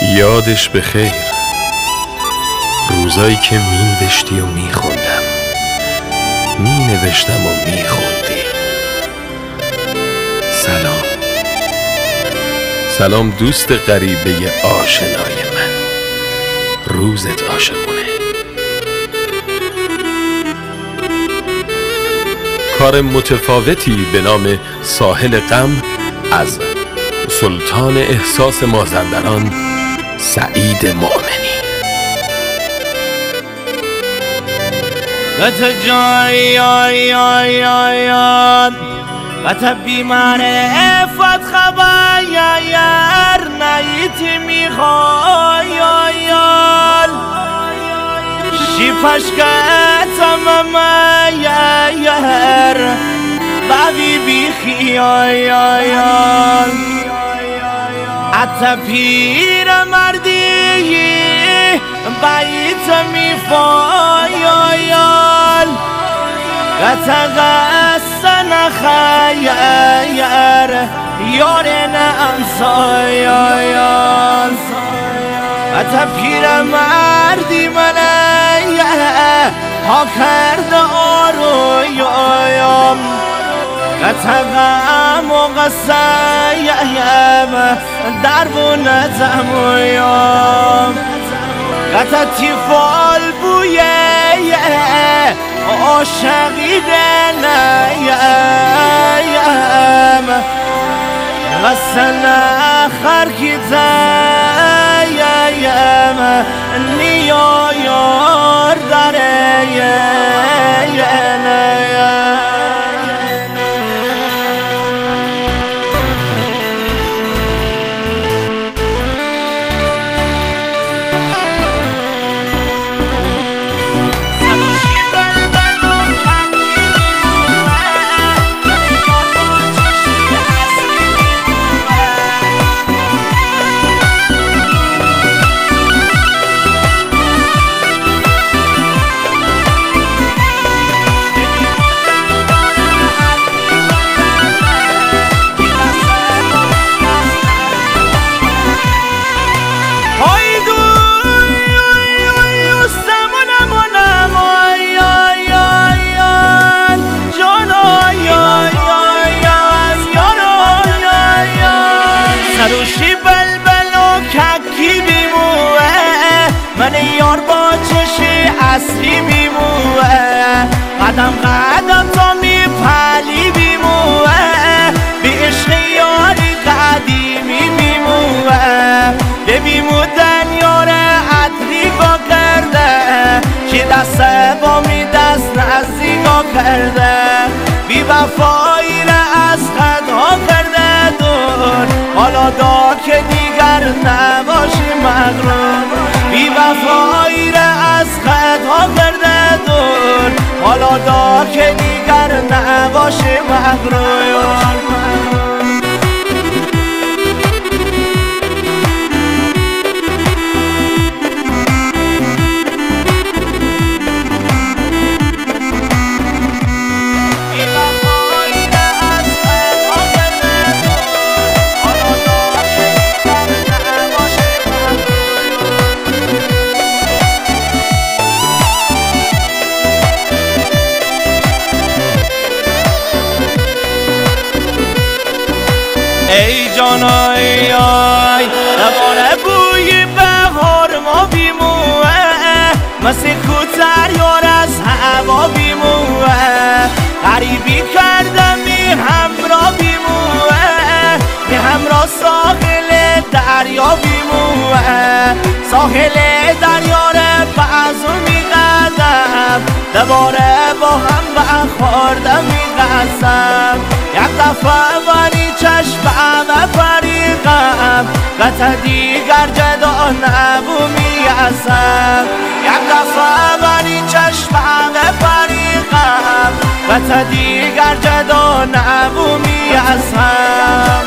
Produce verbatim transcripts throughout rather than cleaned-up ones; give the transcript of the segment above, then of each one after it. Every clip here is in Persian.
یادش به خیر روزایی که می نوشتی و می خوندم، می نوشتم و می خوندی. سلام سلام دوست غریبه آشنای من، روزت عاشقونه. کار متفاوتی به نام ساحل غم از سلطان احساس مازندران سعید مؤمنی. قطع جای آی آی آی آی قطع بیمار افت خبر یایر نیتی میخوای آی آی شیفش کتم یایر بابی بیخی آی آی آی حتی پیر مردی بیت میفای آی آی قطع غصن خیر یارن امسای آی آی قطع پیر مردی منه ها کرده آروی آی آی قطع غم و قصیم در بونتم اویم قطع تیفال بویه عاشقی نیم غصن خرکی تیم نیا یار داره سروشی بلبل و ککی بیموه من یار با چشی اصلی بیموه قدم قدم تا میپلی بیموه بی عشق یاری قدیمی بیموه ببیمودن یار عطری گا کرده که دست با می دست نزدیگا کرده بی وفایی را از خدا کرده دور حالا دا که دیگر نباشی مغرور بی وفایی را از خدا کرده دور حالا دا که دیگر نباشی مغرور ای جانای آی دوباره بوی بهار ما بیموه مثل کوتر یار از هوا بیموه غریبی کردم می همراه بیموه می همراه ساحل دریا بیموه ساحل دریا را بعضو می قدم دوباره با هم بخوردم می قسم یک دفعه ولی چشمم فریقم قطع دیگر جدا نبومی هستم یک دفعه ولی چشمم فریقم قطع دیگر جدا نبومی هستم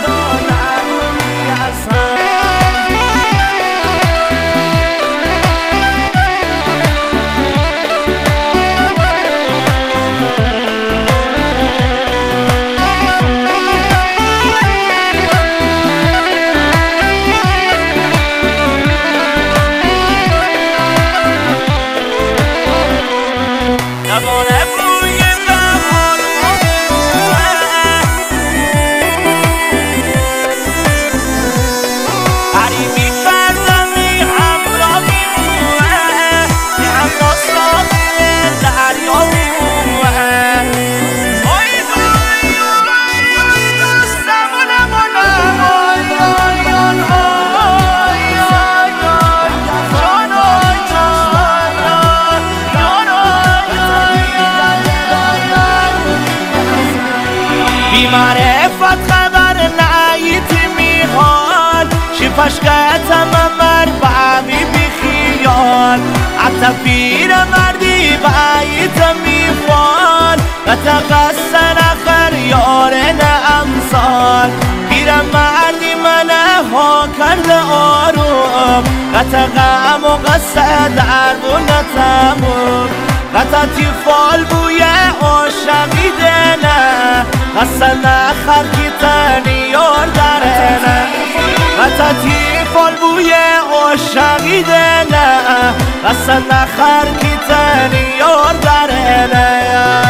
درد آروم قطع غم و قصه دربون تموم قطع تیفال بوی عاشقی دنه قصه نخر کی تنیار درنه قطع تیفال بوی عاشقی دنه قصه نخر کی تنیار درنه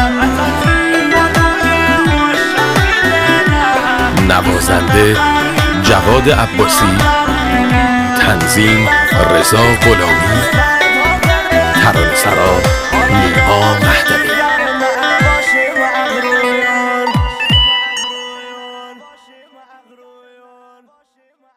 نوازنده جواد عباسی، تنظیم رضا غلامی، ترانه‌سرا نیما مهدوی.